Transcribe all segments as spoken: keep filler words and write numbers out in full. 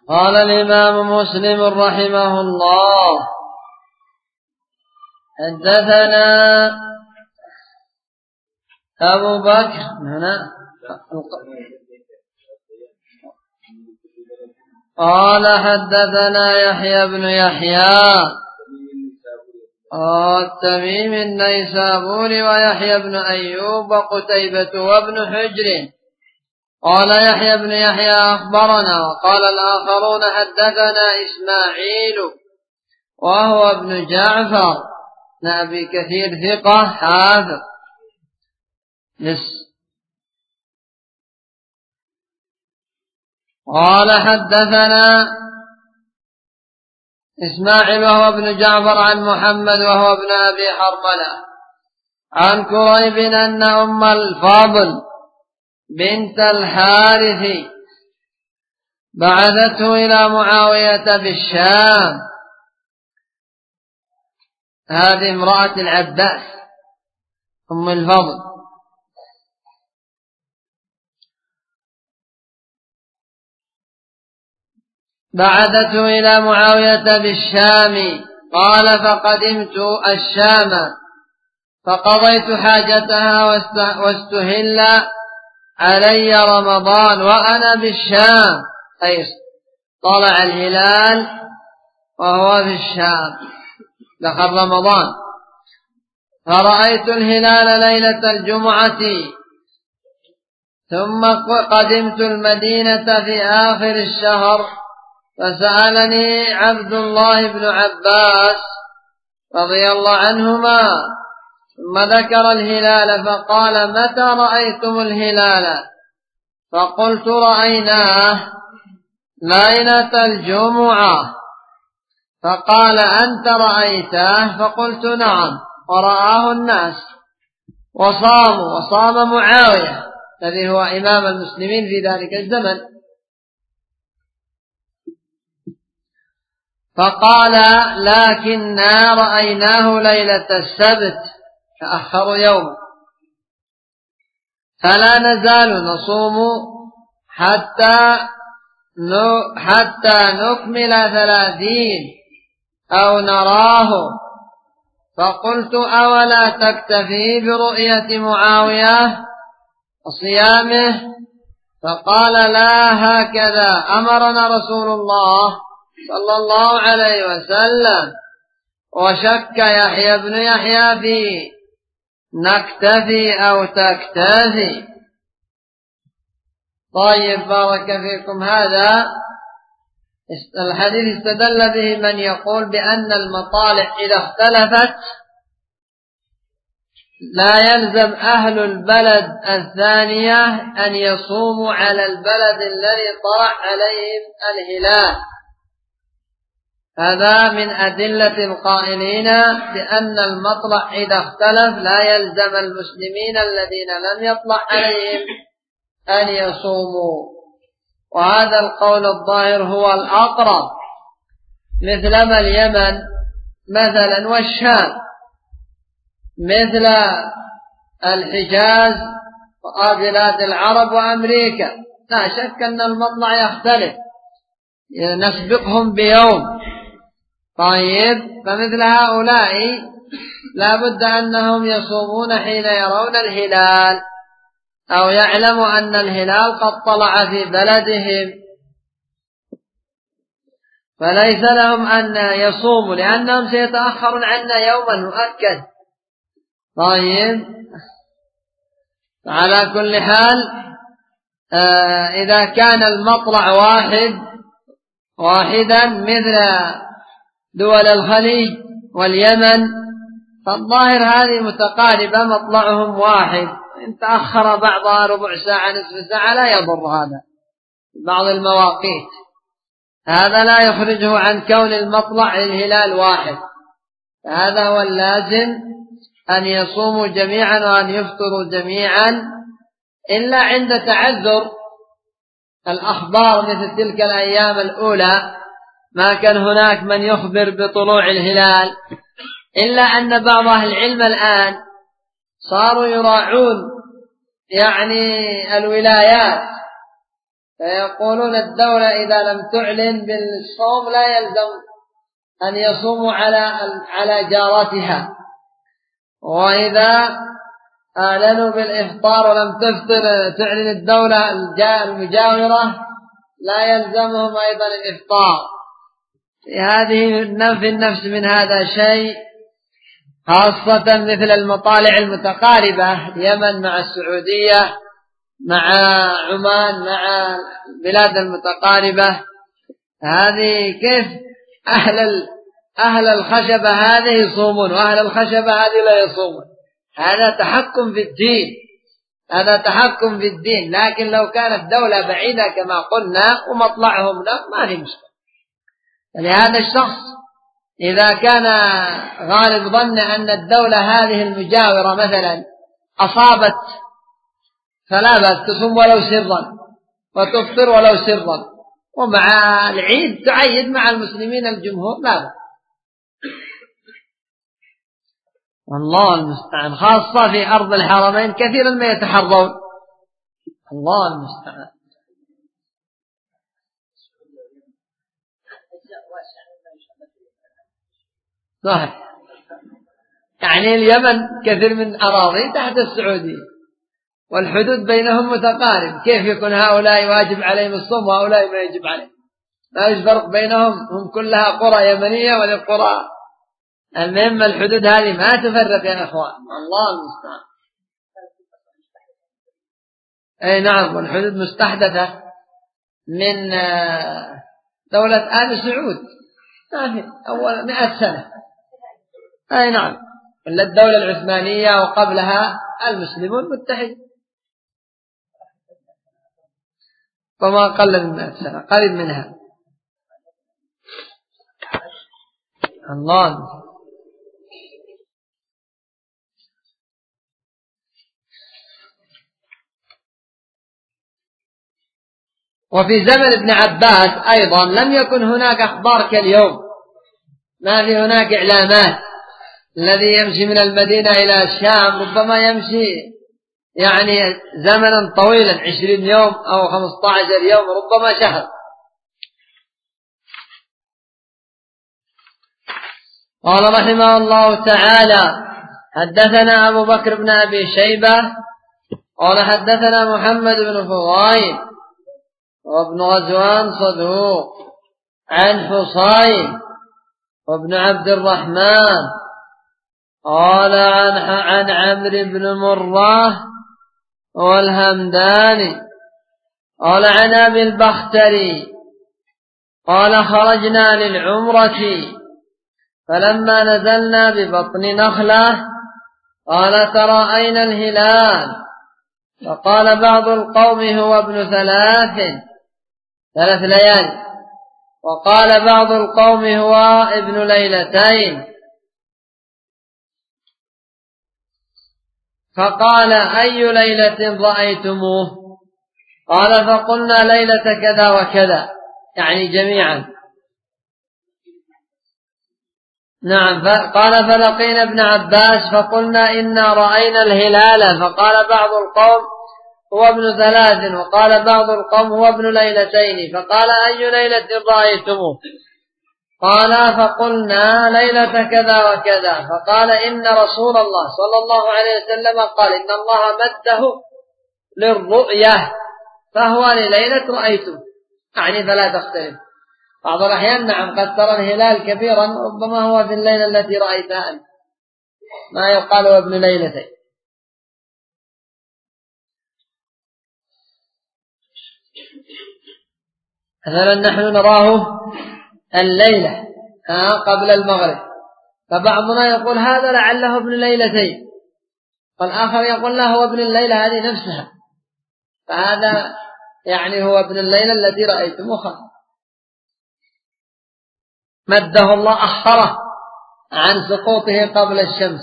قال الإمام مسلم رحمه الله: حدثنا أبو بكر هنا قال حدثنا يحيى بن يحيى التميم النيسابوري ويحيى بن أيوب وقتيبة وابن حجر. قال يحيى بن يحيى أخبرنا. وقال الآخرون حدثنا إسماعيل وهو ابن جعفر بن أبي كثير ثقة حافظ. قال حدثنا إسماعيل وهو ابن جعفر عن محمد وهو ابن أبي حرملة عن كريب أن أم الفاضل بنت الحارث بعثته إلى معاوية بالشام. هذه امرأة العباس أم الفضل. بعثته إلى معاوية بالشام. قال فقدمت الشام فقضيت حاجتها واستهل علي رمضان وأنا بالشام، أي طلع الهلال وهو في الشام، دخل رمضان. فرأيت الهلال ليلة الجمعة ثم قدمت المدينة في آخر الشهر فسألني عبد الله بن عباس رضي الله عنهما ثم ذكر الهلال فقال متى رأيتم الهلال؟ فقلت رأيناه ليلة الجمعة. فقال أنت رأيته؟ فقلت نعم ورآه الناس وصاموا وصام معاوية الذي هو إمام المسلمين في ذلك الزمن. فقال لكننا رأيناه ليلة السبت تأخر يوم، فلا نزال نصوم حتى حتى نكمل ثلاثين أو نراه. فقلت أولا تكتفي برؤية معاوية وصيامه؟ فقال لا، هكذا أمرنا رسول الله صلى الله عليه وسلم. وشك يحيى بن يحيى في نكتفي أو تكتفي. طيب بارك فيكم. هذا الحديث استدل به من يقول بأن المطالع إذا اختلفت لا يلزم أهل البلد الثانية أن يصوموا على البلد الذي طلع عليهم الهلال. هذا من أدلة القائلين بأن المطلع إذا اختلف لا يلزم المسلمين الذين لم يطلع عليهم أن يصوموا. وهذا القول الظاهر هو الأقرب، مثلما اليمن مثلا والشام مثل الحجاز وبلاد العرب وأمريكا، لا شك أن المطلع يختلف، نسبقهم بيوم. طيب فمثل هؤلاء لا بد أنهم يصومون حين يرون الهلال أو يعلموا أن الهلال قد طلع في بلدهم، فليس لهم أن يصوموا لأنهم سيتأخرون عنا يوما مؤكد. طيب على كل حال آه إذا كان المطلع واحد واحدا مثل دول الخليج واليمن فالظاهر هذه متقاربة مطلعهم واحد، إن تأخر بعضها ربع ساعة نصف ساعة لا يضر هذا بعض المواقيت. هذا لا يخرجه عن كون المطلع الهلال واحد. هذا هو اللازم أن يصوموا جميعا وأن يفطروا جميعا إلا عند تعذر الأخبار مثل تلك الأيام الأولى ما كان هناك من يخبر بطلوع الهلال، إلا أن بعض أهل العلم الآن صاروا يراعون يعني الولايات فيقولون الدولة إذا لم تعلن بالصوم لا يلزم أن يصوموا على على جارتها، وإذا أعلنوا بالإفطار ولم تفطر تعلن الدولة المجاورة لا يلزمهم أيضا الإفطار. في هذه في النفس من هذا شيء، خاصة مثل المطالع المتقاربة، اليمن مع السعودية مع عمان مع البلاد المتقاربة، هذه كيف أهل أهل الخشبة هذه يصومون وأهل الخشبة هذه لا يصومون؟ هذا تحكم في الدين، هذا تحكم في الدين. لكن لو كانت دولة بعيدة كما قلنا ومطلعهم لا ما في مشكلة. لهذا الشخص إذا كان غالب ظن أن الدولة هذه المجاورة مثلا أصابت فلا بأس تصوم ولو سرا وتفطر ولو سرا، ومع العيد تعيد مع المسلمين الجمهور لا بأس. والله المستعان، خاصة في أرض الحرمين كثيرا ما يتحرون. الله المستعان. صحيح، يعني اليمن كثير من أراضي تحت السعودية والحدود بينهم متقارب، كيف يكون هؤلاء واجب عليهم الصوم وهؤلاء ما يجب عليهم؟ ما يوجد فرق بينهم، هم كلها قرى يمنية وللقرى. المهم الحدود هذه ما تفرق يا أخوان، الله المستعان. أي نعم، والحدود مستحدثة من دولة آل سعود ما في أول مئة سنة. أي نعم، ولا الدولة العثمانية وقبلها المسلمون متحد، وما قل من مئة سنة قريب منها. الله. وفي زمن ابن عباس أيضا لم يكن هناك أخبار كاليوم، ما في هناك إعلامات. الذي يمشي من المدينة إلى الشام ربما يمشي يعني زمنا طويلا، عشرين يوم أو خمسة عشر يوم، ربما شهر. قال رحمه الله تعالى: حدثنا أبو بكر بن أبي شيبة قال حدثنا محمد بن فضيل وابن غزوان صدوق عن حصين وابن عبد الرحمن قال عن عن عمرو بن مرة والهمداني قال عن أبي البختري قال خرجنا للعمرة فلما نزلنا ببطن نخلة قال ترأينا الهلال، فقال بعض القوم هو ابن ثلاث ثلاث ليال، وقال بعض القوم هو ابن ليلتين، فقال أي ليلة رأيتموه؟ قال فقلنا ليلة كذا وكذا، يعني جميعا. نعم. قال فلقينا ابن عباس فقلنا إنا رأينا الهلال، فقال بعض القوم هو ابن ثلاث وقال بعض القوم هو ابن ليلتين، فقال أي ليلة رأيتموه؟ قال فقلنا ليلة كذا وكذا، فقال إن رسول الله صلى الله عليه وسلم قال إن الله مده للرؤية فهو لليلة رأيته، يعني فلا تختلف. بعض الأحيان نعم قد ترى الهلال كبيرا، ربما هو في الليلة التي رأيتها أنت، ما يقال ابن ليلتين. مثلا نحن نراه الليلة قبل المغرب، فبعضنا يقول هذا لعله ابن ليلتين، والآخر يقول لا هو ابن الليلة هذه نفسها، فهذا يعني هو ابن الليلة التي رأيتموها. مده الله أخره عن سقوطه قبل الشمس.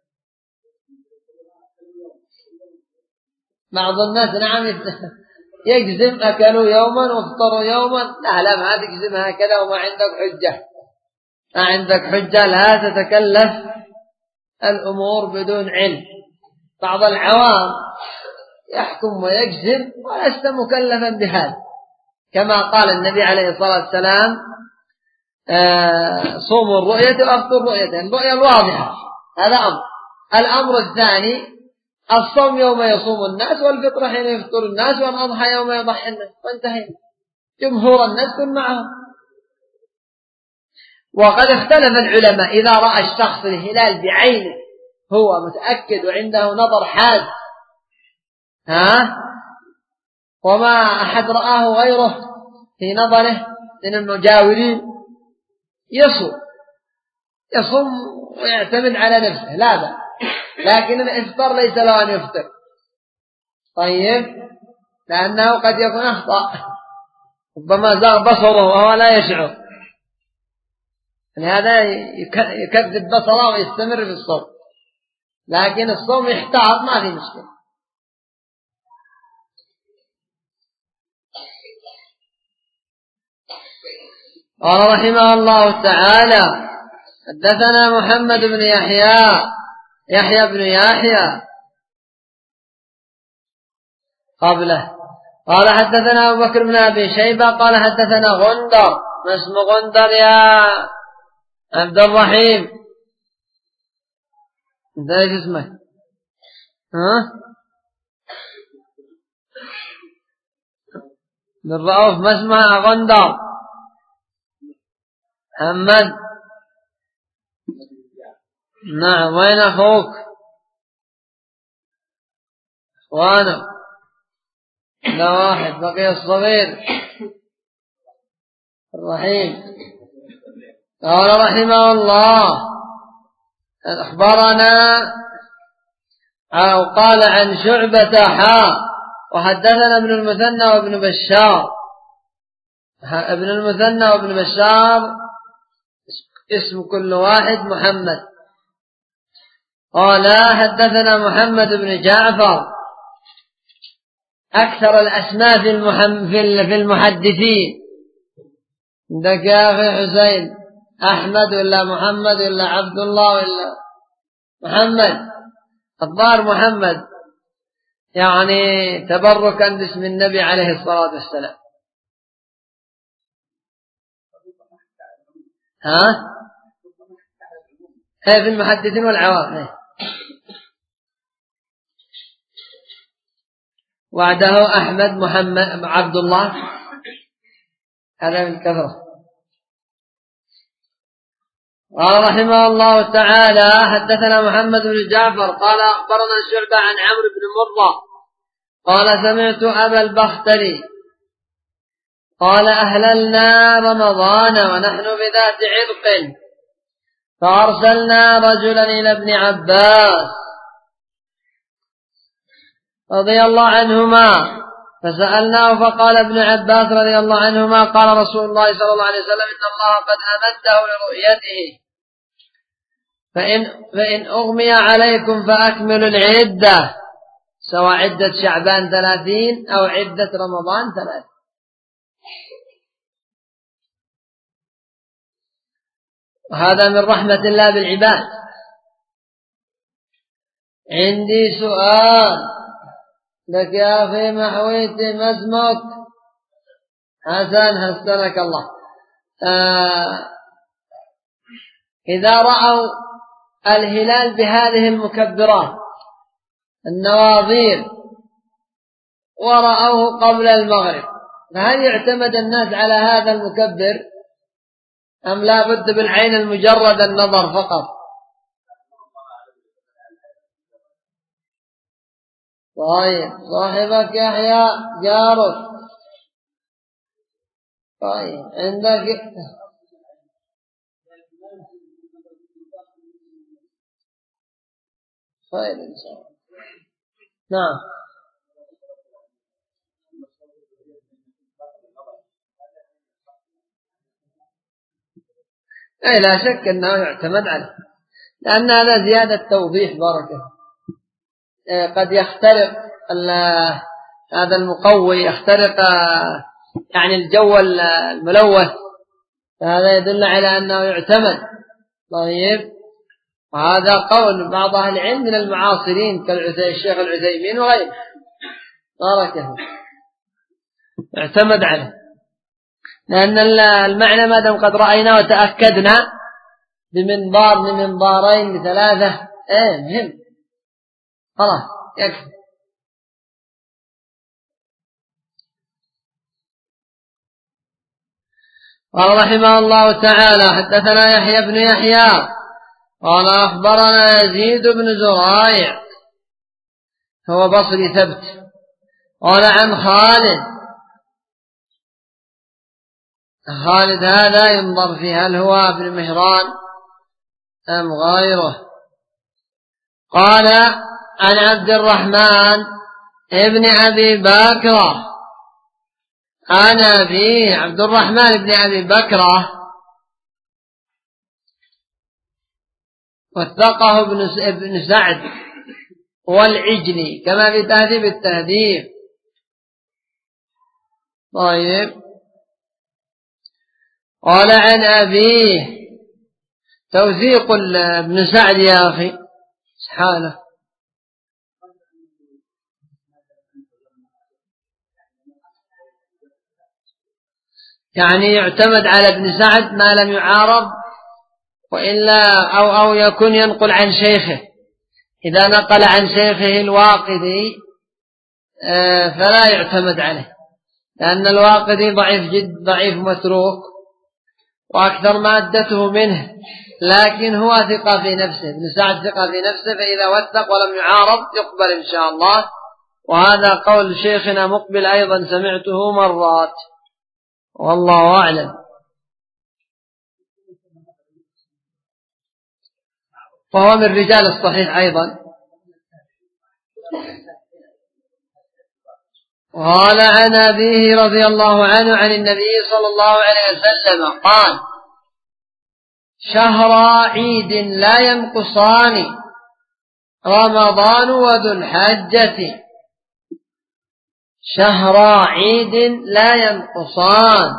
بعض الناس نعم يجزم أكلوا يوما وافطروا يوما، لا لا ما تجزم هكذا وما عندك حجة، ما عندك حجة، لا تتكلف الأمور بدون علم. بعض العوام يحكم ويجزم ولست مكلفا بهذا، كما قال النبي عليه الصلاة والسلام صوموا الرؤية وأفطروا الرؤية، الرؤية الواضحة. هذا أمر. الأمر الثاني الصوم يوم يصوم الناس، والفطر حين يفطر الناس، والأضحى يوم يضحي الناس، وانتهينا. جمهور الناس كن معهم. وقد اختلف العلماء إذا رأى الشخص الهلال بعينه هو متأكد وعنده نظر حاد ها وما أحد رآه غيره في نظره من المجاورين يصوم يصوم ويعتمد على نفسه لا بأس، لكن الإفطار ليس له أن يفطر. طيب، لأنه قد يكون أخطأ، ربما زاغ بصره وهو لا يشعر، لهذا يكذب بصره ويستمر في الصوم، لكن الصوم يحتاط ما في مشكلة. قال رحمه الله تعالى: حدثنا محمد بن يحيى يحيى بن يحيى قبله قال حدثنا أبو بكر بن أبي شيبة قال حدثنا غندر. ما اسم غندر يا عبد الرحيم؟ انت ايش اسمك؟ ها بن رؤوف. ما اسمها غندر؟ محمد. نعم. وين أخوك؟ اخوانه. لا واحد بقي الصغير الرحيم. قال رحمه الله: أخبرنا أو قال عن شعبة حاء وحدثنا ابن المثنى وابن بشار. ابن المثنى وابن بشار اسم كل واحد محمد. قال حدثنا محمد بن جعفر. أكثر الأسماء في المحدثين عندك يا أخي حسين أحمد ولا محمد ولا عبد الله ولا محمد؟ الظاهر محمد، يعني تبركا باسم النبي عليه الصلاة والسلام. ها هي في المحدثين والعوام. هي. وعده أحمد محمد عبد الله، هذا من كثرة. قال رحمه الله تعالى: حدثنا محمد بن جعفر قال أخبرنا شعبة عن عمرو بن مرة قال سمعت أبا البختري قال أهللنا رمضان ونحن بذات عرق، فأرسلنا رجلا إلى ابن عباس رضي الله عنهما فسألناه، فقال ابن عباس رضي الله عنهما: قال رسول الله صلى الله عليه وسلم: إن الله قد أمده لرؤيته، فإن, فإن أغمي عليكم فأكملوا العدة، سواء عدة شعبان ثلاثين أو عدة رمضان ثلاثين. وهذا من رحمة الله بالعباد. عندي سؤال لك يا أخي محويتي، ما اسمك؟ حسن، حسنك الله. آه إذا رأوا الهلال بهذه المكبرات النواظير ورأوه قبل المغرب، فهل يعتمد الناس على هذا المكبر أم لا بد بالعين المجرد النظر فقط؟ طيب، صاحبك يحيى جارك. طيب، عندك خير إن شاء الله. نعم. أي لا شك أنه يعتمد عليه، لأن هذا زيادة توضيح بركة. قد يخترق هذا المقوي، يخترق يعني الجو الملوث، فهذا يدل على أنه يعتمد. طيب، وهذا قول بعض أهل العلم من المعاصرين كالشيخ العثيمين وغيره، بارك الله، يعتمد عليه. لأن المعنى ما دام قد رأينا وتأكدنا بمنظار من منظارين بثلاثة ايه مهم خلاص يكفي. قال رحمه الله تعالى حدثنا يحيى بن يحيى قال أخبرنا يزيد بن زرائع هو بصري ثبت قال عن خالد. خالد هذا ينظر فيه هل هو ابن مهران أم غيره. قال عن عبد الرحمن ابن أبي بكر عن أبيه. عبد الرحمن ابن أبي بكر وثقه ابن سعد والعجلي كما في تهذيب التهذيب. طيب قال عن أبيه توثيق ابن سعد يا أخي سبحانه. يعني يعتمد على ابن سعد ما لم يعارض وإلا أو, أو يكون ينقل عن شيخه. إذا نقل عن شيخه الواقدي فلا يعتمد عليه لأن الواقدي ضعيف جد ضعيف متروك وأكثر مادته منه لكن هو ثقة في نفسه. ابن سعد ثقة في نفسه فإذا وثق ولم يعارض يقبل إن شاء الله. وهذا قول شيخنا مقبل أيضا سمعته مرات والله أعلم. وهو من رجال الصحيح أيضا. قال عن أبيه رضي الله عنه عن النبي صلى الله عليه وسلم قال شهر عيد لا ينقصان رمضان وذو الحجة. شهر عيد لا ينقصان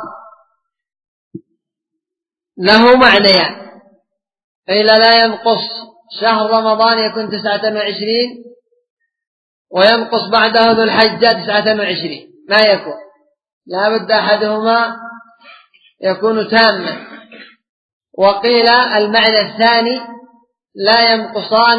له معنيان. قيل لا ينقص شهر رمضان يكون تسعة وعشرين وينقص بعده ذو الحجة تسعة وعشرين ما يكون لا بد أحدهما يكون تاما. وقيل المعنى الثاني لا ينقصان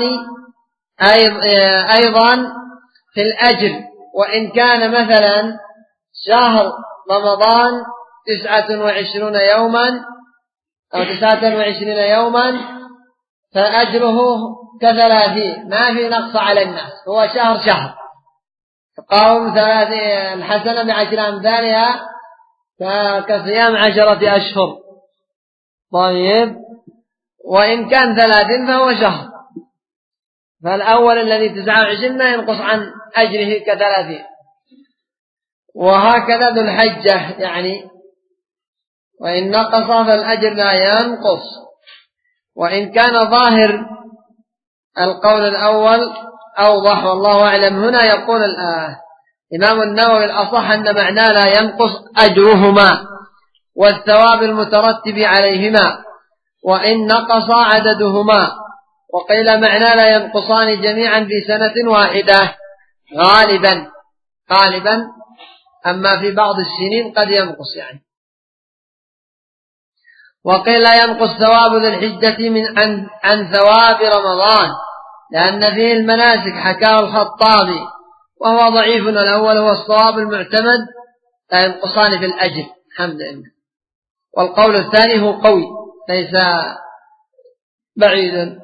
أيضا في الأجر وإن كان مثلا شهر رمضان تسعة وعشرون يوما أو تسعة وعشرين يوما فأجره كثلاثين ما في نقص على الناس. هو شهر شهر تقاوم ثلاثين الحسنة بعشر أمثالها كصيام عشرة أشهر. طيب وإن كان ثلاثين فهو شهر. فالأول الذي تسعة وعشرين ما ينقص عن أجره كثلاثين. وهكذا ذو الحجة يعني وإن نقص فالأجر لا ينقص. وإن كان ظاهر القول الأول أوضح والله أعلم. هنا يقول الإمام النووي الأصح أن معناه لا ينقص أجرهما والثواب المترتب عليهما وإن نقص عددهما. وقيل معناه لا ينقصان جميعا في سنة واحدة غالبا غالبا أما في بعض السنين قد ينقص يعني. وقيل لا ينقص ثواب ذي الحجة من عن, عن ثواب رمضان لأن فيه المناسك حكاه الخطابي وهو ضعيف. الأول هو الصواب المعتمد لا ينقصان في الأجر الحمد لله. والقول الثاني هو قوي ليس بعيدا.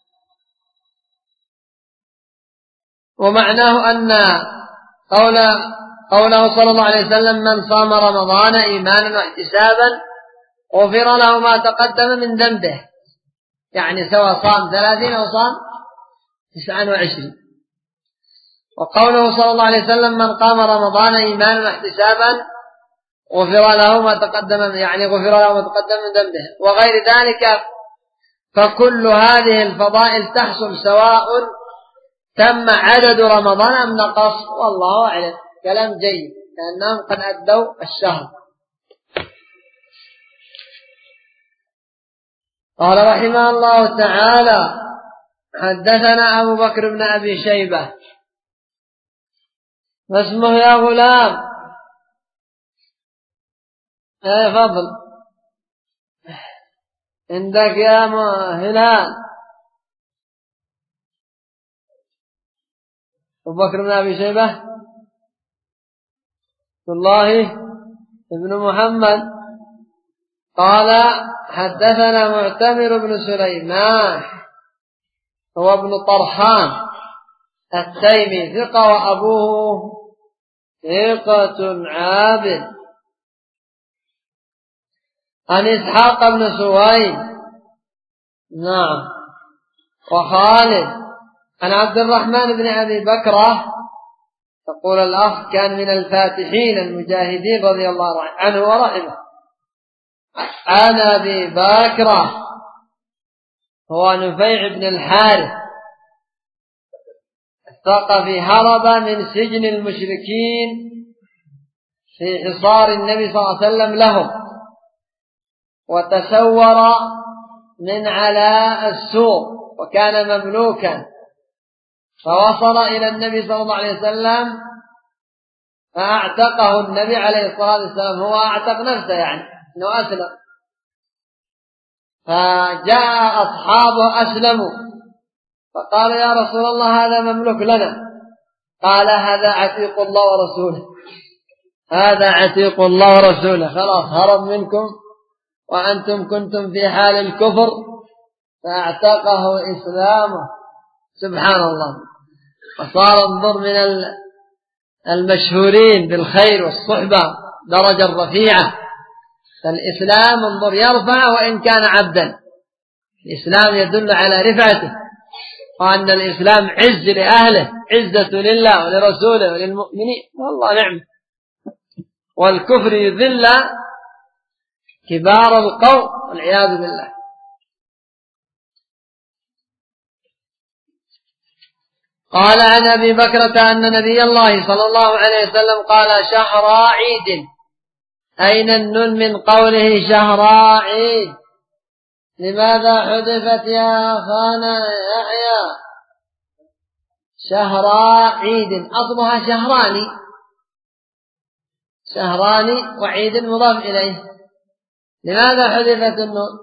ومعناه أن قول قوله صلى الله عليه وسلم من صام رمضان إيمانا واحتسابا غفر له ما تقدم من ذنبه يعني سواء صام ثلاثين أو صام تسعة وعشرين. وقوله صلى الله عليه وسلم من قام رمضان إيمانا واحتسابا غفر له ما تقدم يعني غفر له ما تقدم من ذنبه وغير ذلك. فكل هذه الفضائل تحصل سواء تم عدد رمضان أم نقص والله أعلم. كلام جيد لأنهم قد أدوا الشهر. قال رحمه الله تعالى حدثنا أبو بكر بن أبي شيبة واسمه يا غلام ايه فضل عندك يا هلال أبو بكر بن أبي شيبة عبد الله ابن محمد قال حدثنا معتمر بن سليمان هو ابن طرحان التيمي ثقة وأبوه ثقة عابد عن إسحاق بن سويد نعم وخالد عن عبد الرحمن بن أبي بكرة تقول الأخ كان من الفاتحين المجاهدين رضي الله عنه ورحمه عن أبي بكرة هو نفيع بن الحارث الثقفي هرب من سجن المشركين في حصار النبي صلى الله عليه وسلم لهم وتسور من على السوق وكان مملوكا فوصل إلى النبي صلى الله عليه وسلم فأعتقه النبي عليه الصلاة والسلام هو أعتق نفسه يعني أنه أسلم فجاء أصحابه أسلموا فقال يا رسول الله هذا مملوك لنا قال هذا عتيق الله ورسوله هذا عتيق الله ورسوله خلاص هرب منكم وأنتم كنتم في حال الكفر فاعتقه إسلامه سبحان الله وصار انظر من المشهورين بالخير والصحبة درجة رفيعة فالإسلام انظر يرفع وإن كان عبدا الإسلام يدل على رفعته وأن الإسلام عز لأهله عزة لله ولرسوله وللمؤمنين والله نعم والكفر يذل كبار القوم والعياذ بالله قال عن أبي بكرة أن نبي الله صلى الله عليه وسلم قال شهر عيد أين النون من قوله شهر عيد لماذا حذفت يا أخانا يحيى شهر عيد أصلها شهران شهران وعيد مضاف إليه لماذا حذفت النون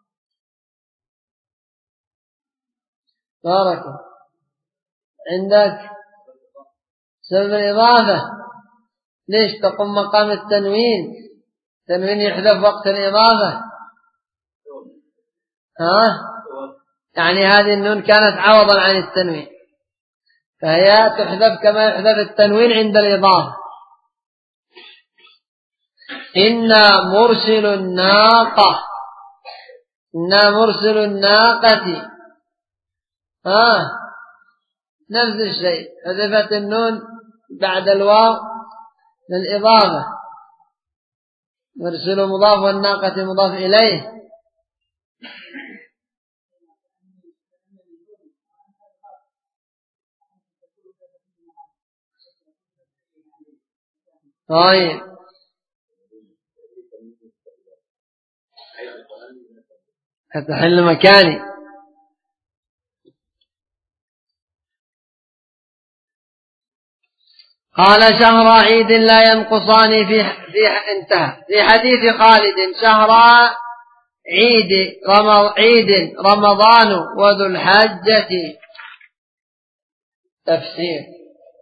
بارك عندك سبب الإضافة ليش تقوم مقام التنوين التنوين يحذف وقت الإضافة ها يعني هذه النون كانت عوضا عن التنوين فهي تحذف كما يحذف التنوين عند الإضافة إنا مرسل الناقة إنا مرسل الناقة ها نفس الشيء حذفت النون بعد الواو للإضافة مرسل مضاف والناقة مضاف إليه طيب هتحل مكاني قال شهر عيد لا ينقصان في في انتهى في حديث خالد شهر عيد عيد رمضان وذو الحجة تفسير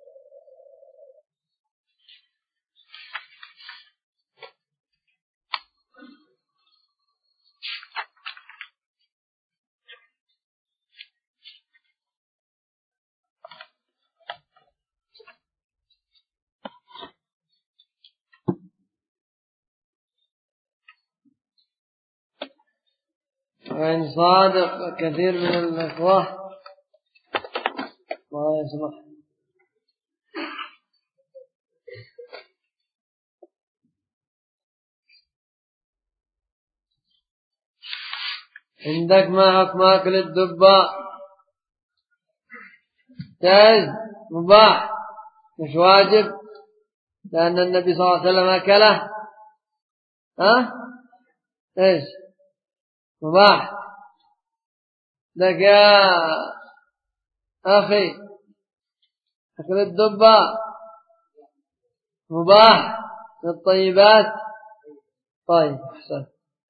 وإن صادق كثير من الأخوة الله يسمح عندك ما حكم أكل الدباء جائز مباح مش واجب لأن النبي صلى الله عليه وسلم أكله ها إيش مباح لك يا أخي أكل الدباء مباح من الطيبات طيب أحسن.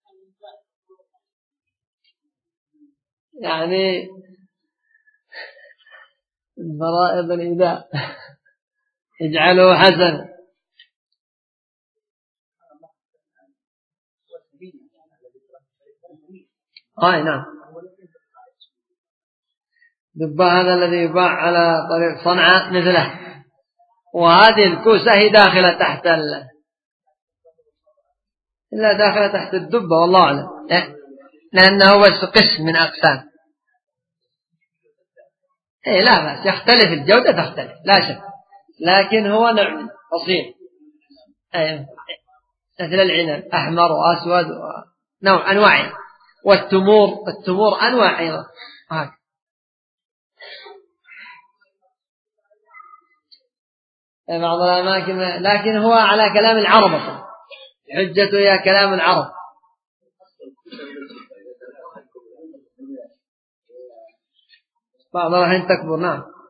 يعني الفرائض الإداء اجعله حسن. آه نعم. دبة هذا الذي يباع على طريق صنعاء مثله، وهذه الكوسة هي داخلة تحت ال... إلا داخلة تحت الدبة والله أعلم، لأنه بس قسم من أقسام. إيه لا بس يختلف الجودة تختلف لا شك، لكن هو نوع أصيل. أيه مثل العنب أحمر وأسود ونوع أنواع، والتمور التمور أنواع أيضا هكذا. بعض الأماكن، لكن هو على كلام العرب أصلا، حجته يا كلام العرب. بعض الأحيان تكبر. نعم.